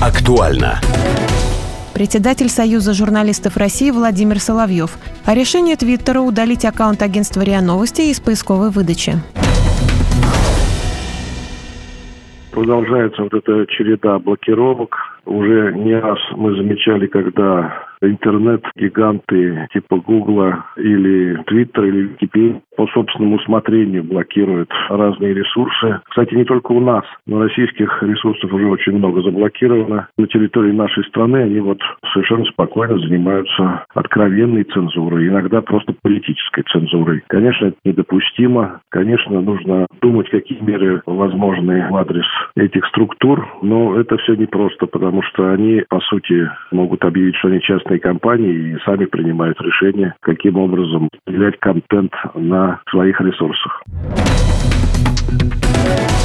Актуально. Председатель Союза журналистов России Владимир Соловьев. О решении Твиттера удалить аккаунт агентства РИА Новости из поисковой выдачи. Продолжается вот эта череда блокировок. Уже не раз мы замечали, когда интернет-гиганты типа Гугла или Твиттера или Википедии по собственному усмотрению блокируют разные ресурсы. Кстати, не только у нас, но российских ресурсов уже очень много заблокировано. На территории нашей страны они совершенно спокойно занимаются откровенной цензурой, иногда просто политической цензурой. Конечно, это недопустимо. Конечно, нужно думать, какие меры возможны в адрес этих структур, но это все непросто, потому что они, по сути, могут объявить, что они частные компании и сами принимают решение, каким образом появлять контент на своих ресурсах.